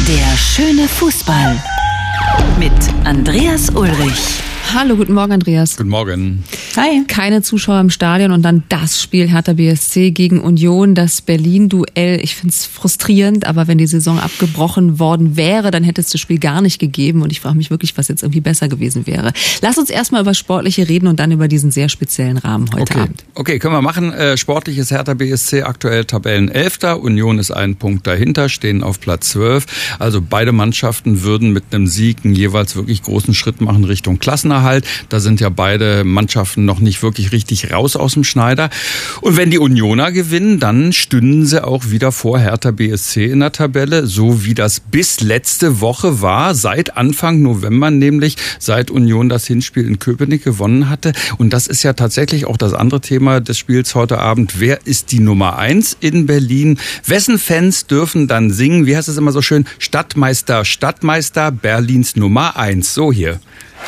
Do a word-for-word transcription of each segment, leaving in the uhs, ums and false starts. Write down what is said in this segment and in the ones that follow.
Der schöne Fußball mit Andreas Ulrich. Hallo, guten Morgen, Andreas. Guten Morgen. Hi. Keine Zuschauer im Stadion und dann das Spiel Hertha B S C gegen Union, das Berlin-Duell. Ich finde es frustrierend, aber wenn die Saison abgebrochen worden wäre, dann hätte es das Spiel gar nicht gegeben und ich frage mich wirklich, was jetzt irgendwie besser gewesen wäre. Lass uns erstmal über Sportliche reden und dann über diesen sehr speziellen Rahmen heute okay. Abend. Okay, können wir machen. Äh, sportlich ist Hertha B S C aktuell Tabellenelfter. Union ist einen Punkt dahinter, stehen auf Platz zwölf. Also beide Mannschaften würden mit einem Sieg einen jeweils wirklich großen Schritt machen Richtung Klassenerhalt. Da sind ja beide Mannschaften noch nicht wirklich richtig raus aus dem Schneider. Und wenn die Unioner gewinnen, dann stünden sie auch wieder vor Hertha B S C in der Tabelle, so wie das bis letzte Woche war, seit Anfang November nämlich, seit Union das Hinspiel in Köpenick gewonnen hatte. Und das ist ja tatsächlich auch das andere Thema des Spiels heute Abend. Wer ist die Nummer eins in Berlin? Wessen Fans dürfen dann singen? Wie heißt es immer so schön? Stadtmeister, Stadtmeister, Berlins Nummer eins. So hier.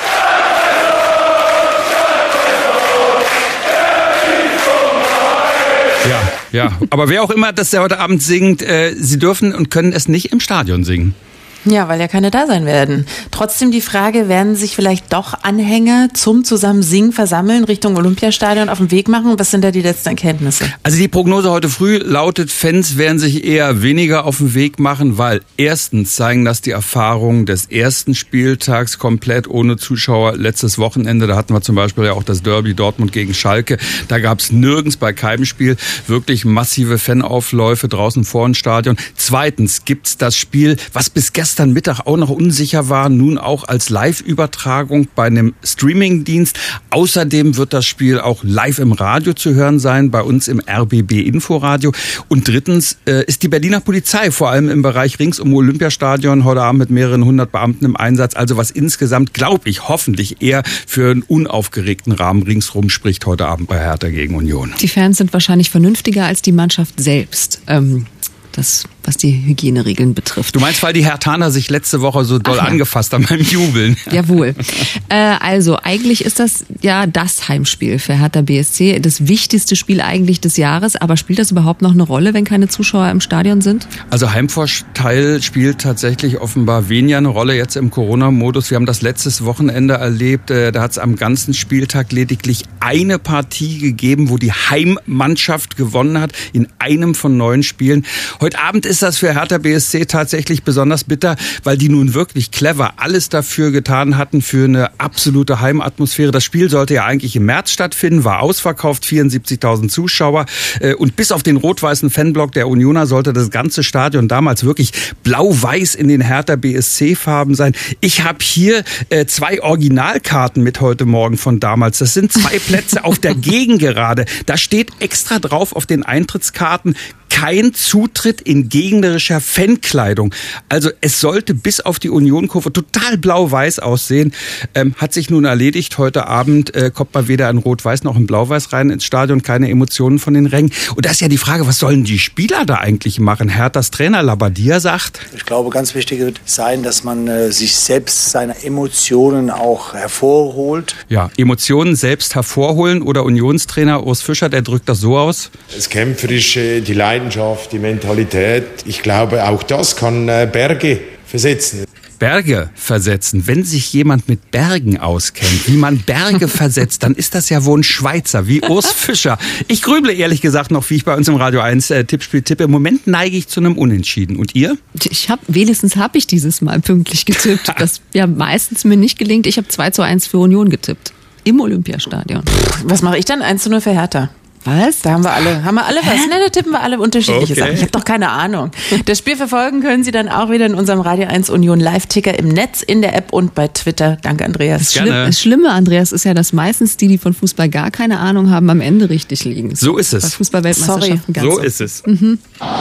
Ja, ja. Aber wer auch immer das der heute Abend singt, äh, sie dürfen und können es nicht im Stadion singen. Ja, weil ja keine da sein werden. Trotzdem die Frage, werden sich vielleicht doch Anhänger zum Zusammensingen versammeln, Richtung Olympiastadion auf den Weg machen? Was sind da die letzten Erkenntnisse? Also die Prognose heute früh lautet, Fans werden sich eher weniger auf den Weg machen, weil erstens zeigen das die Erfahrungen des ersten Spieltags komplett ohne Zuschauer. Letztes Wochenende, da hatten wir zum Beispiel ja auch das Derby Dortmund gegen Schalke. Da gab es nirgends bei keinem Spiel wirklich massive Fanaufläufe draußen vor dem Stadion. Zweitens gibt's das Spiel, was bis gestern Mittag auch noch unsicher war, nun auch als Live-Übertragung bei einem Streaming-Dienst. Außerdem wird das Spiel auch live im Radio zu hören sein, bei uns im R B B-Inforadio. Und drittens äh, ist die Berliner Polizei vor allem im Bereich rings um Olympiastadion heute Abend mit mehreren hundert Beamten im Einsatz. Also was insgesamt, glaube ich, hoffentlich eher für einen unaufgeregten Rahmen ringsrum spricht heute Abend bei Hertha gegen Union. Die Fans sind wahrscheinlich vernünftiger als die Mannschaft selbst. Ähm Das, was die Hygieneregeln betrifft. Du meinst, weil die Herthaner sich letzte Woche so doll Ach ja. angefasst haben beim Jubeln? Jawohl. äh, also, eigentlich ist das ja das Heimspiel für Hertha B S C. Das wichtigste Spiel eigentlich des Jahres. Aber spielt das überhaupt noch eine Rolle, wenn keine Zuschauer im Stadion sind? Also Heimvorteil spielt tatsächlich offenbar weniger eine Rolle jetzt im Corona-Modus. Wir haben das letztes Wochenende erlebt. Da hat es am ganzen Spieltag lediglich eine Partie gegeben, wo die Heimmannschaft gewonnen hat in einem von neun Spielen. Heute Abend ist das für Hertha B S C tatsächlich besonders bitter, weil die nun wirklich clever alles dafür getan hatten für eine absolute Heimatmosphäre. Das Spiel sollte ja eigentlich im März stattfinden, war ausverkauft, vierundsiebzigtausend Zuschauer. Und bis auf den rot-weißen Fanblock der Unioner sollte das ganze Stadion damals wirklich blau-weiß in den Hertha B S C-Farben sein. Ich habe hier zwei Originalkarten mit heute Morgen von damals. Das sind zwei Plätze auf der Gegengerade. Da steht extra drauf auf den Eintrittskarten: kein Zutritt in gegnerischer Fankleidung. Also es sollte bis auf die Union-Kurve total blau-weiß aussehen. Ähm, hat sich nun erledigt. Heute Abend äh, kommt mal weder in Rot-Weiß noch in Blau-Weiß rein ins Stadion. Keine Emotionen von den Rängen. Und da ist ja die Frage, was sollen die Spieler da eigentlich machen? Herthas Trainer Labbadia sagt: Ich glaube, ganz wichtig wird sein, dass man äh, sich selbst seine Emotionen auch hervorholt. Ja, Emotionen selbst hervorholen. Oder Unionstrainer Urs Fischer, der drückt das so aus: Das Kämpferische, die Leidenschaft, die Mentalität. Ich glaube, auch das kann äh, Berge versetzen. Berge versetzen. Wenn sich jemand mit Bergen auskennt, wie man Berge versetzt, dann ist das ja wohl ein Schweizer, wie Urs Fischer. Ich grüble ehrlich gesagt noch, wie ich bei uns im Radio eins äh, Tippspiel tippe. Im Moment neige ich zu einem Unentschieden. Und ihr? Ich hab, wenigstens habe ich dieses Mal pünktlich getippt. Das ja meistens mir nicht gelingt. Ich habe zwei zu eins für Union getippt. Im Olympiastadion. Was mache ich dann? eins zu null für Hertha. Was? Da haben wir alle, haben wir alle was? Ne, da tippen wir alle unterschiedliche Okay. Sachen. Ich habe doch keine Ahnung. Das Spiel verfolgen können Sie dann auch wieder in unserem Radio eins Union Live-Ticker im Netz, in der App und bei Twitter. Danke, Andreas. Das, Schlimm, das Schlimme, Andreas, ist ja, dass meistens die, die von Fußball gar keine Ahnung haben, am Ende richtig liegen. So ist es. Bei Fußball-Weltmeisterschaften ganz So ist es. Mhm.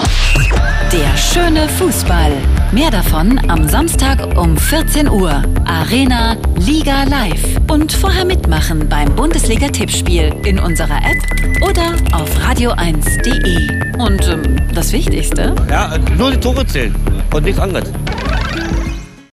Der schöne Fußball. Mehr davon am Samstag um vierzehn Uhr. Arena Liga Live. Und vorher mitmachen beim Bundesliga-Tippspiel in unserer App oder auf radio eins punkt de. Und ähm, das Wichtigste? Ja, nur die Tore zählen und nichts anderes.